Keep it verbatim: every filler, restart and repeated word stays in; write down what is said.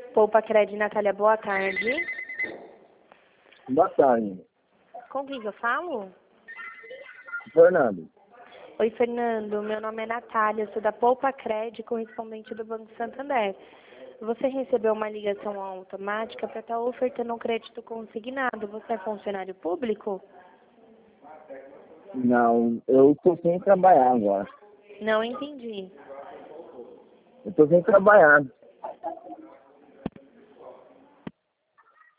Poupa Cred, Natália, boa tarde. Boa tarde. Com quem que eu falo? Fernando. Oi, Fernando. Meu nome é Natália, sou da Poupa Cred, correspondente do Banco Santander. Você recebeu uma ligação automática para estar ofertando um crédito consignado. Você é funcionário público? Não, eu tô sem trabalhar agora. Não entendi. Eu tô sem trabalhar.